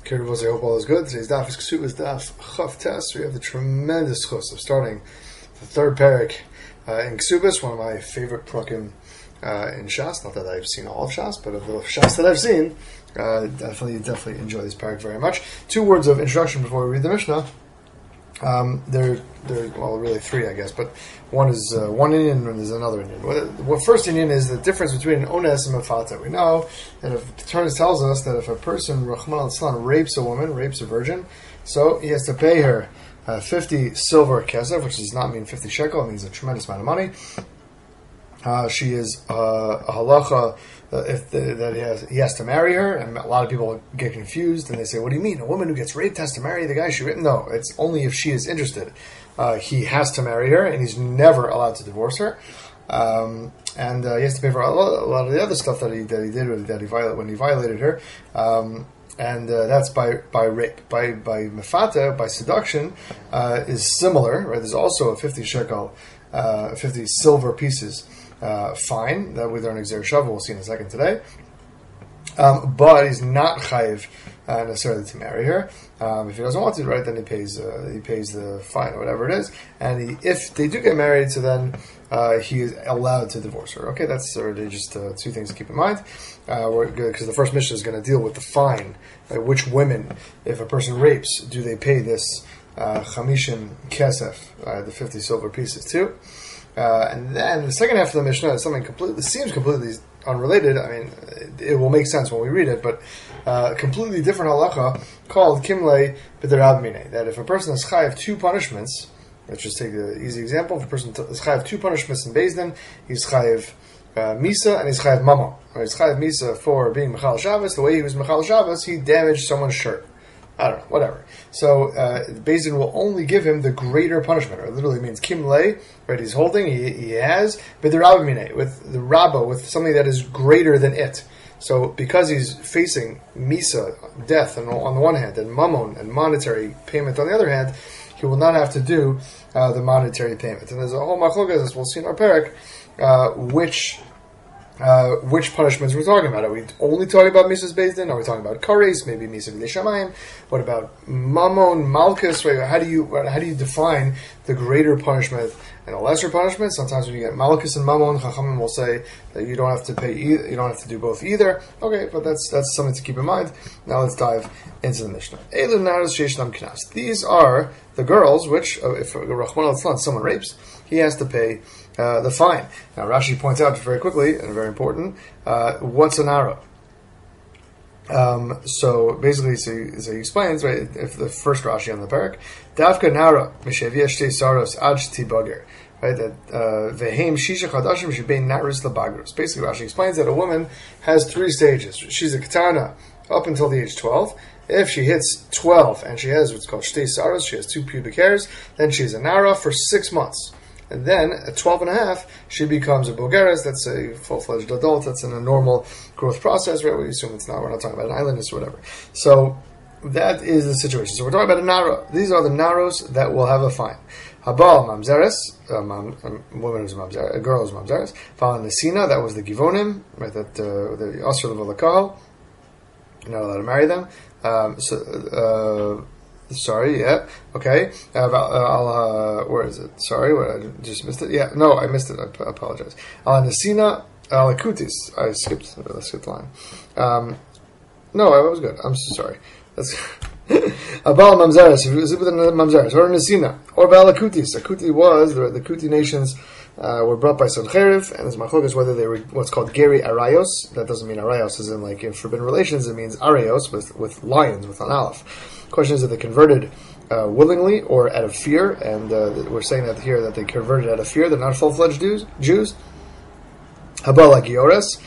Kirvos, I hope all is good. Today's daf is Ksubas daf Chav Tes. We have the tremendous chus of starting the third parak in Ksubas, one of my favorite prakim in Shas. Not that I've seen all of Shas, but of the Shas that I've seen, definitely enjoy this parak very much. 2 words of introduction before we read the Mishnah. There, well, really 3, I guess, but one is one Indian and there's another Indian. What first Indian is the difference between an ones and mafata. We know that if the Torah tells us that if a person, Rahman al-Islam, rapes a woman, rapes a virgin, so he has to pay her 50 silver kesef, which does not mean 50 shekel, it means a tremendous amount of money. She is a halacha that he has to marry her, and a lot of people get confused and they say, "What do you mean? A woman who gets raped has to marry the guy she raped?" No, it's only if she is interested. He has to marry her, and he's never allowed to divorce her. And he has to pay for a lot of the other stuff that he did when he violated her. And that's by rape. By mefata, by seduction, is similar. Right? There's also a 50 shekel, 50 silver pieces. Fine, that we learn Xer Shavu, we'll see in a second today. But he's not chayiv necessarily to marry her. If he doesn't want to, right, then he pays the fine or whatever it is. And if they do get married, so then he is allowed to divorce her. Okay, that's already just 2 things to keep in mind. Because the first mission is going to deal with the fine. Right? Which women, if a person rapes, do they pay this chamishim kesef, the 50 silver pieces too? And then the second half of the Mishnah is something seems completely unrelated. I mean, it will make sense when we read it, but completely different halacha called Kimlei B'derab Minei. That if a person is chayiv 2 punishments, let's just take the easy example. If a person is chayiv 2 punishments in Beis Din, he's chayiv Misa and he's chayiv Mamon. Right? He's chayiv Misa for being Mechal Shabbos. The way he was Mechal Shabbos, he damaged someone's shirt. I don't know, whatever. So, Beis Din will only give him the greater punishment. It literally means kimlei, right? He's holding, he has, but the rabbi with the rabba, with something that is greater than it. So, because he's facing misa, death, on the one hand, and mammon, and monetary payment on the other hand, he will not have to do the monetary payment. And there's a whole machlokas, as we'll see in our parak, which punishments we're talking about. Are we only talking about Mises Beis Din? Are we talking about Kares? Maybe Misa B'nei Shamayim? What about Mammon, Malchus? Right? How do you define the greater punishment and a lesser punishment? Sometimes when you get Malchus and Mammon, Chachamim will say that you don't have to pay either, you don't have to do both either. Okay, but that's something to keep in mind. Now let's dive into the Mishnah. Elu naros sheishnam knas. These are the girls which, if Rahman al-Islam, someone rapes, he has to pay the fine. Now Rashi points out very quickly, and very important, what's an ara? So basically, so he explains, right, if the first Rashi on the parak, Davka nara mishavia shtei saros ad shtibager, right, that vehem shisha chadashim shebein narus labagros. Basically, Rashi explains that a woman has 3 stages. She's a katana up until the age 12. If she hits 12 and she has what's called shtei saros, she has 2 pubic hairs, then she's a nara for 6 months. And then, at 12 and a half, she becomes a bogeres, that's a full-fledged adult, that's in a normal growth process, right? We assume it's not, we're not talking about an islandess or whatever. So, that is the situation. So we're talking about a nara. These are the naros that will have a fine. Habal mamzeres, a woman who's mamzeres, a girl who's mamzeres. Fala nesina, that was the givonim, right? That the asr levalakahal, you're not allowed to marry them. Sorry, yeah, okay. Where is it? Sorry, I just missed it. Yeah, no, I missed it. I apologize. Al Nasina Al Akutis. I skipped the line. No, I was good. I'm so sorry. That's Abal Mamzaris. If it was with Mamzaris or Nasina or Bal Akutis. Akuti was the Kuti nations were brought by Sancheriv, and there's machlokas whether they were what's called Geri Arayos. That doesn't mean Arayos as in like in forbidden relations. It means Arayos with lions with an aleph. The question is that they converted willingly or out of fear, and we're saying that here that they converted out of fear. They're not full-fledged Jews. Habal Giores.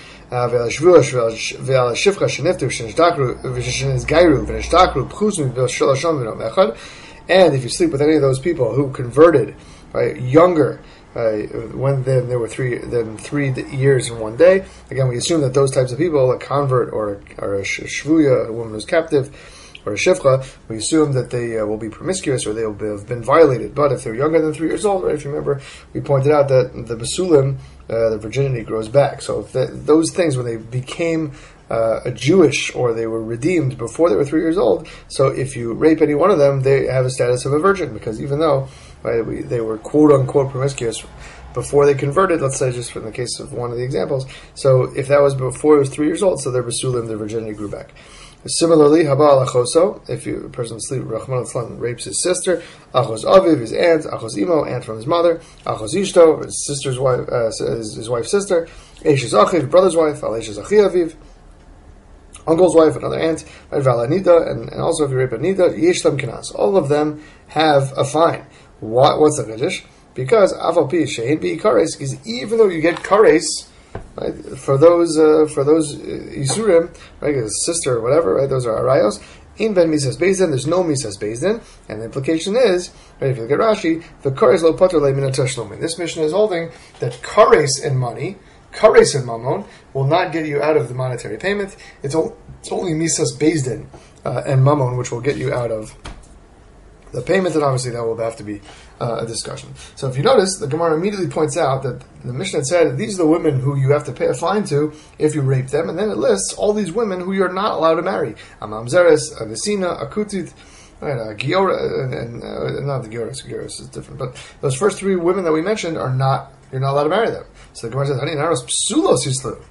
And if you sleep with any of those people who converted, right, younger, when then there were 3 years in one day. Again, we assume that those types of people, a convert or a shvuya, a woman who's captive, or a shivcha, we assume that they will be promiscuous or they will have been violated. But if they're younger than 3 years old, right, if you remember, we pointed out that the basulim, the virginity grows back. So if those things, when they became a Jewish or they were redeemed before they were 3 years old. So if you rape any one of them, they have a status of a virgin, because even though they were quote unquote promiscuous before they converted, let's say just in the case of one of the examples, so if that was before he was 3 years old, so their basulim, their virginity grew back. Similarly, haba alachoso, if a person sleep, Rahman al rapes his sister, achos aviv, his aunt, achos imo, aunt from his mother, achos ishto, his sister's wife, his wife's sister, eshes achiv, brother's wife, al eshes achi aviv, uncle's wife, another aunt, valanida, and also if you rape a nida, yeshlam kinas. All of them have a fine. What's the chiddush? Because afal pi shein bi kares, because even though you get kares, right, for those isurim, right, his sister or whatever, right, those are arayos. In ben misas bezdin, there's no misas bezdin, and the implication is, right, if you look at Rashi, the kares lo pater le min tashlumin. This mission is holding that kares in money, kares in mamon, will not get you out of the monetary payment. It's only misas bezdin and mamon which will get you out of the payment, and obviously that will have to be a discussion. So if you notice, the Gemara immediately points out that the Mishnah said these are the women who you have to pay a fine to if you rape them, and then it lists all these women who you're not allowed to marry: a mamzeres, a vesina, a kutit, a giora, and not the gioras is different. But those first three women that we mentioned you're not allowed to marry them. So the Gemara says, "Hani naros psulos islu."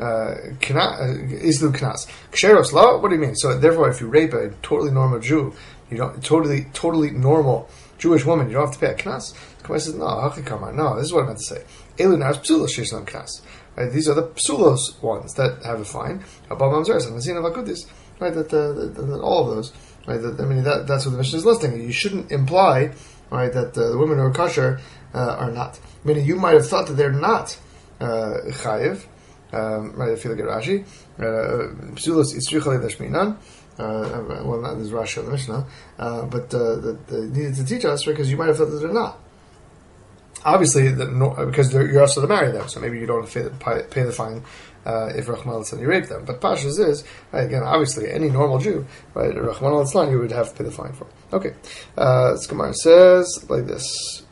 Islu knas. Ksheros la. What do you mean? So therefore, if you rape a totally normal Jew, you don't totally normal Jewish woman, you don't have to pay a knas. The Gemara says, no, this is what I meant to say. Elu naros psulos shishlam knas. Right, these are the psulos ones that have a fine. Abba mamzeres and Masina vakutis. Right, that all of those. Right, that's what the Mishnah is listing. You shouldn't imply, right, that the women who are kosher are not. Meaning, you might have thought that they're not chayiv. Right, if you look at Rashi, psulos istricha le'dashminan. Well, not this Rashi on the Mishnah, but they needed to teach us, right? Because you might have thought that they're not. Obviously, because you're also to marry them, so maybe you don't have to pay the fine if Rahman al-Islam you rape them. But Pashas is, right, again, obviously, any normal Jew, right, Rahman al-Islam you would have to pay the fine for. Okay, Gemara says like this: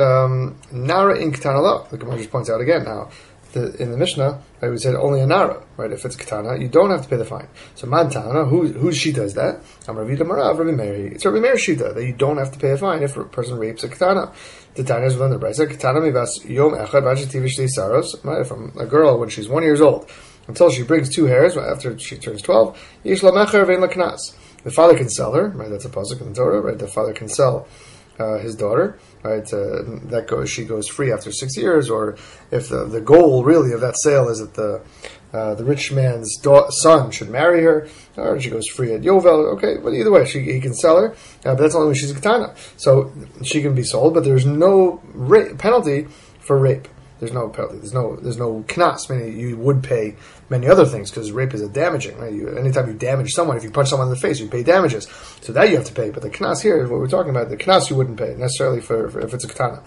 Nara in Ketana. The Gemara just points out again now. In the Mishnah, right, we said only a nara, right? If it's katana, you don't have to pay the fine. So mantana, whose shita is that? Amravida Marav, Rabbi Meir. It's Rabbi Meir's shita that you don't have to pay a fine if a person rapes a katana. The Tanya is within the brisa. Katana mivas yom echad v'achitivish saros. Right, from a girl when she's 1 year old until she brings 2 hairs after she turns 12. Yesh la mecher vein la knas. The father can sell her, right? That's a pasuk in the Torah, right? The father can sell his daughter, right? She goes free after 6 years, or if the goal really of that sale is that the rich man's son should marry her, or she goes free at Yovel. Okay, but either way, he can sell her, but that's only when she's a katana. So she can be sold, but there's no penalty for rape. There's no penalty. There's no knas, meaning you would pay many other things, because rape is a damaging. Right? Anytime you damage someone, if you punch someone in the face, you pay damages. So that you have to pay. But the knas here is what we're talking about. The knas you wouldn't pay necessarily for if it's a katana.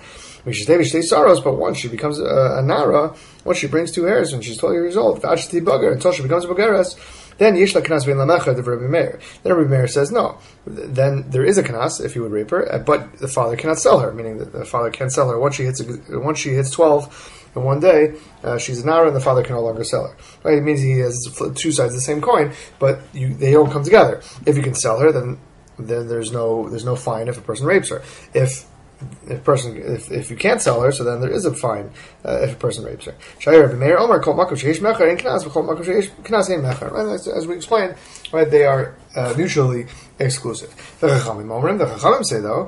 But once she becomes a nara, once she brings 2 hairs and she's 12 years old, until she becomes a bogeres, then yesh la knas vein la mecher, the Rabbi Meir. Then Rabbi Meir says no. Then there is a knas if you would rape her, but the father cannot sell her, meaning that the father can't sell her once she hits 12. And one day she's a nara, and the father can no longer sell her. Right? It means he has 2 sides of the same coin, but they don't come together. If you can sell her, then there's no fine if a person rapes her. If you can't sell her, so then there is a fine if a person rapes her. As we explained, right, they are mutually exclusive. The Chachamim say though,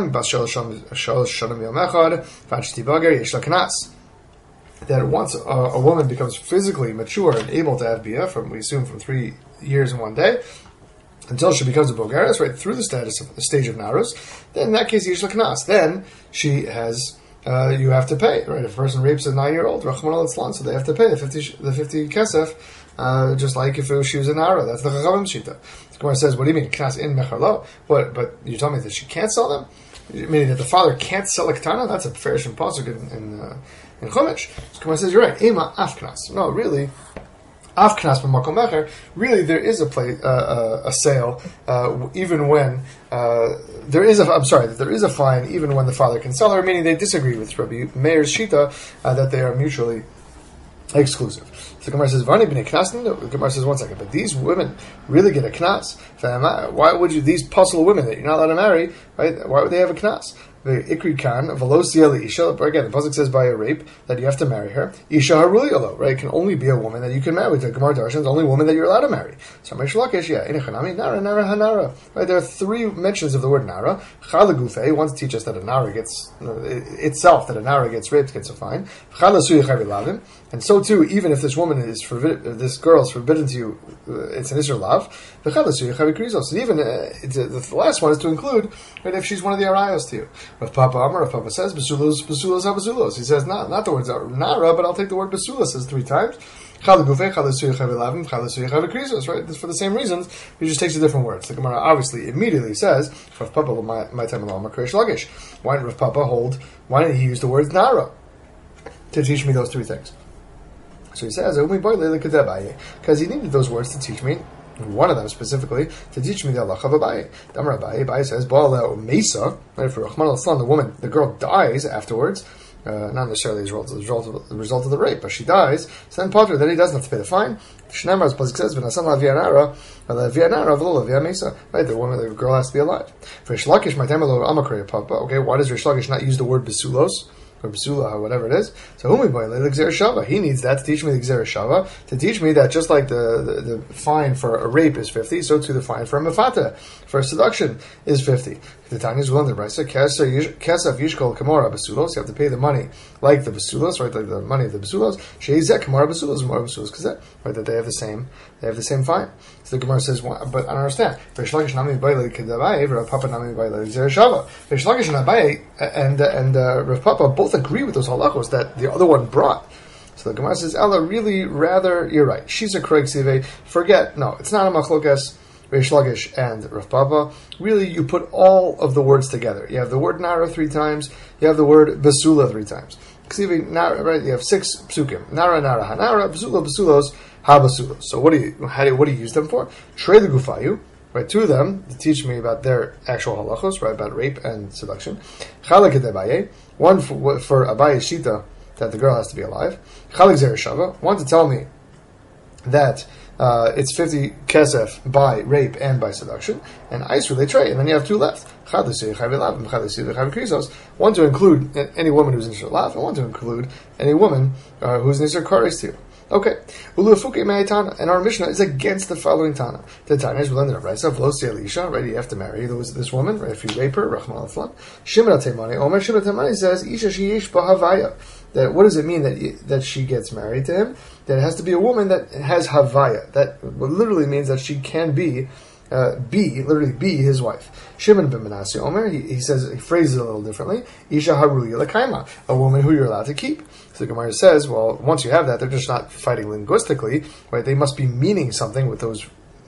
that once a woman becomes physically mature and able to have bia, we assume from 3 years and 1 day, until she becomes a bogeres, right through the stage of narus, then in that case, yesh la knas. Then she has, you have to pay, right? If a person rapes a 9-year-old, Rahman al-Islam, so they have to pay the 50 kesef, just like if she was a nara. That's the Chachamim shita. The Gemara says, what do you mean, knas in mecharlo? But you tell me that she can't sell them? Meaning that the father can't sell a katana? That's a fair pasuk in Chumash. The Gemara says, you're right, ema af knas. No, really, Afknas b'makom mecher. Really, there is a sale, even when there is a fine, even when the father can sell her. Meaning, they disagree with Rabbi Meir's shita that they are mutually exclusive. So the Gemara says, "Vani b'nei knasnim." No, the Gemara says, one second, but these women really get a knas. Why would you? These puzzle women that you're not allowed to marry, right? Why would they have a knas? The ikri kan velosia isha. Again, the pasuk says by a rape that you have to marry her. Isha haruli alo, right? It can only be a woman that you can marry. The Gemara darshan is the only woman that you're allowed to marry. So Reish Lakish, nara hanara. Right? There are three mentions of the word nara. Chala gufe wants to teach us that a nara gets itself that a nara gets raped gets a fine. Chala suya chavilavim. And so too, even if this woman is forbidden, this girl is forbidden to you, it's an Isser Lav. So even the last one is to include, right, if she's one of the Arayos to you. Rav Papa Amar, Rav Papa says, Basulos, ha-basulos. He says, not the words Nara, but I'll take the word Basulos, says 3 times. Right? It's for the same reasons, he just takes the different words. The Gemara obviously immediately says, Rav Papa, my time alone, Reish Lakish. Why did Rav Papa why did he use the words Nara to teach me those 3 things? So he says, because he needed those words to teach me, one of them specifically, to teach me the halacha of Abaye. Damar Abaye says, Mesa, right, for Rahman al-Islam, the girl dies afterwards, not necessarily as a result of the rape, but she dies, so then Potter, then he doesn't have to pay the fine. Shneimar, as Pasuk says, right, the girl has to be alive. For Reish Lakish, my time alone, okay, why does Reish Lakish not use the word Besulos? Or Basula, or whatever it is. So he needs that to teach me the Gzera Shava, to teach me that just like the fine for a rape is 50, so too the fine for a mafata, for a seduction, is 50. The Tanya is willing to Brisa, Kesef Yishkol Kamora Basulos, you have to pay the money like the Basulos, right, like the money of the Basulos, Sheizek Kamora Basulos, Kamora Basulos Kazet, right, that they have the same fine. So the Gemara says, but I don't understand. Reish Lakish Nami Bailey Kedabai, Rav Papa Nami Bailey Gzera Shava. Reish Lakish and Abaye and Rav Papa both agree with those halachos that the other one brought. So the Gemara says, Ella, really, rather, you're right. She's a Craig Sive. Forget, no, it's not a machlokas, Reish Lakish and Rav Papa. Really, you put all of the words together. You have the word Nara 3 times, you have the word Basula 3 times. Ksive, Nara, right, you have 6 psukim. Nara, Nara, Hanara, Basula, Basulos, Ha-Basulos. So what do you use them for? Trey the Gufayu. Right, 2 of them to teach me about their actual halachos, right, about rape and seduction. Chalak Abaye, 1 for Abaye Shita, that the girl has to be alive. Chalak Gzera Shava, 1 to tell me that it's 50 kesef by rape and by seduction, and Isru they trade, and then you have 2 left. 1 to include any woman who's in Isser Lav, and 1 to include any woman who's in Isser Kares to you. Okay. And our Mishnah is against the following Tana. The Tana is within the Raisa, Vlosi Elisha, right? You have to marry this woman, right? If you rape her, Rachman al-Flan. Shimon Temani, Omer Shimon Temani says, Isha Sheyesh Bahavaya. That what does it mean that she gets married to him? That it has to be a woman that has Havaya. That literally means that she can be his wife. Shimon ben Menashe Omer, he says, he phrases it a little differently. Isha Haruya Lakaima, a woman who you're allowed to keep. So the Gemara says, well, once you have that, they're just not fighting linguistically, right? They must be meaning something with those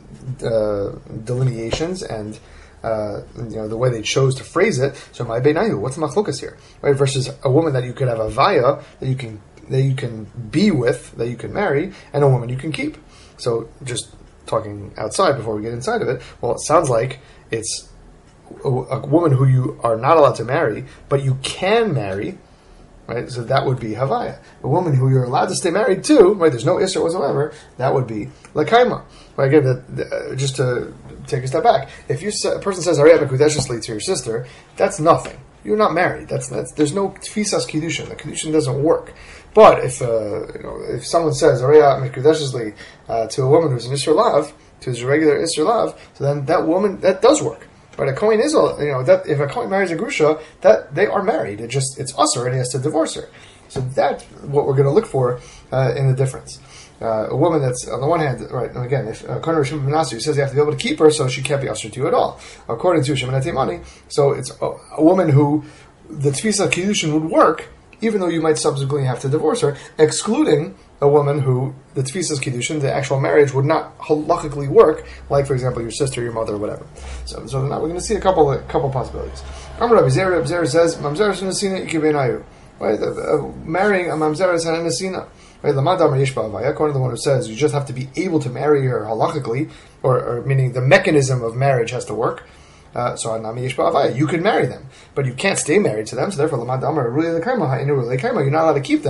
delineations and the way they chose to phrase it. So my beinayu, what's the machlokas here, right? Versus a woman that you could have a vaya that you can be with, that you can marry, and a woman you can keep. So just talking outside before we get inside of it, well, it sounds like it's a woman who you are not allowed to marry, but you can marry, right? So that would be Havaya. A woman who you're allowed to stay married to, right? There's no Isser whatsoever, that would be Lakaima. Right? Again, just to take a step back, if a person says, Ariya Mekudeshesli to your sister, that's nothing. You're not married. There's no Tfisas Kiddushin. The Kiddushin doesn't work. But if someone says Ariya Mekudeshesli to a woman who's an Isser Lav, to his regular Isser Lav, so then that woman, that does work. But a Kohen is, that if a Kohen marries a Grusha, that they are married. It's usher, and he has to divorce her. So that's what we're going to look for in the difference. A woman that's, on the one hand, right, and again, if according to Shimon ben Menashe, says you have to be able to keep her, so she can't be usher to you at all. According to Shimon Temani, so it's a woman who the Tfisa Kiddushin would work, even though you might subsequently have to divorce her, excluding a woman who the Tfisas Kiddushin, the actual marriage, would not halachically work, like, for example, your sister, your mother, or whatever. So now we're going to see a couple possibilities. Amar Rabbi Zera says, Mamzeres Nasina Ikibenayu. Right? Marrying a Mamzeres and a Nasina. Right? According to the one who says you just have to be able to marry her halachically, or meaning the mechanism of marriage has to work. So you can marry them, but you can't stay married to them. So therefore, you're not allowed to keep them.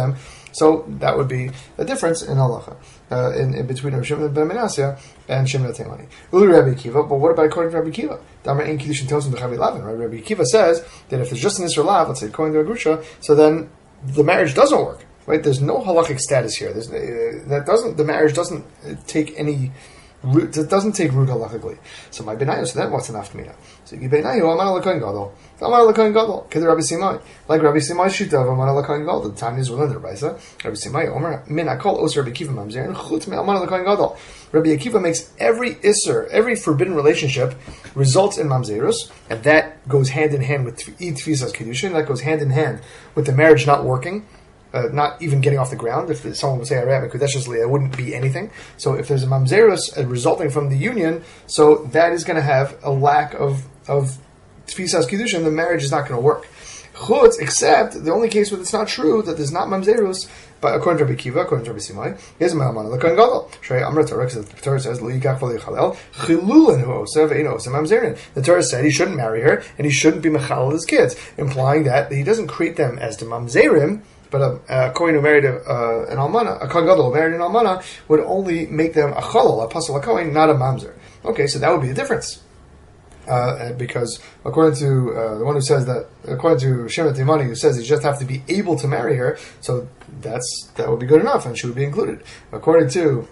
So that would be a difference in halacha in between Rabbi Shimon ben Menasya and Shimon Temani. Ulu Rabbi Akiva, but what about according to Rabbi Akiva? Damar ein kiddushin tosim b'chavi lavin. Right? Rabbi Akiva says that if there's just an Isser Lav, let's say according to a grusha, so then the marriage doesn't work. Right? There's no halachic status here. The marriage doesn't take any root. It doesn't take root halachically. So my benayu. So then what's an aftamina? So you benayu amar l'kohen gadol. Amar l'kohen gadol. Keder Rabbi Simai. Like Rabbi Simai shita of amar l'kohen gadol. The time is within the Raisa. Rabbi Simai Omer min akol os Rabbi Akiva mamzer and chut me amar l'kohen gadol. Rabbi Akiva makes every isser, every forbidden relationship results in mamzerus, and that goes hand in hand with tfisas kedushin. That goes hand in hand with the marriage not working. Not even getting off the ground. If someone would say it wouldn't be anything. So if there's a mamzerus resulting from the union, so that is going to have a lack of tfisas kiddushin. The marriage is not going to work. Chutz, except the only case where it's not true that there's not mamzerus, but according to Rabbi Akiva, according to Rabbi Simai, is ma'amana l'kohen gadol. Shrei Amar Torah, because the Torah says lo yikach v'lo yichalel chilulin hu osev ein osem mamzerin. The Torah said he shouldn't marry her and he shouldn't be mechalel his kids, implying that he doesn't create them as the mamzerim. But a kohen who married an almana, a kohen gadol who married an almana, would only make them a chalal, a pasal a kohen, not a mamzer. Okay, so that would be the difference. Because according to the one who says that, according to Shimon Temani, who says you just have to be able to marry her, so that would be good enough, and she would be included. According to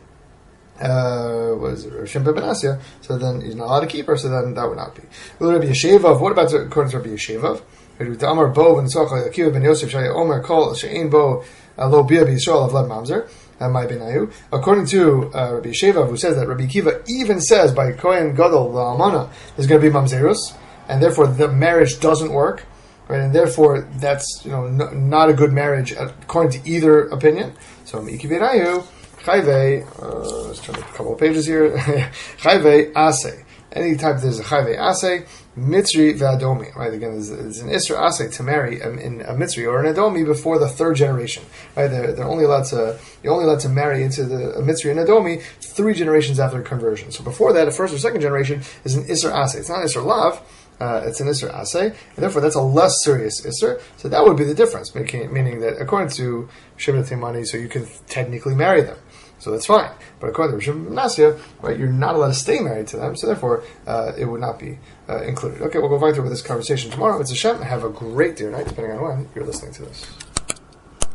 Shimon ben Menasya, so then he's not allowed to keep her, so then that would not be. Rabbi Yeshevav, what about according to Rabbi Yeshevav? Amar Bo ben Tzachal Akiva ben Yosef Shaya Omer Kol She'ein Bo Lo Bia B'Yisrael of Led Mamzer. My benayu. According to Rabbi Yeshevav, who says that Rabbi Akiva even says by Kohen Gadol the Almana there's going to be mamzerus, and therefore the marriage doesn't work, right? And therefore that's not a good marriage according to either opinion. So Miki benayu chayve. Let's turn a couple of pages here. Chayve asay. Any type there's a chayve asay. Mitzri v'adomi, right? Again, there's an Isra Asay to marry in a Mitzri or an Adomi before the third generation, right? They're only allowed to marry into a Mitzri and Adomi 3 generations after conversion. So before that, the first or second generation is an Isra Asay. It's not Isra Lav, it's an Isra Asay, and therefore that's a less serious Isra. So that would be the difference, meaning that according to Shimon Temani, so you can technically marry them. So that's fine. But according to Rosh Hashanah, right, you're not allowed to stay married to them, so therefore it would not be included. Okay, we'll go back to with this conversation tomorrow. It's Hashem. Have a great day or night, depending on when you're listening to this.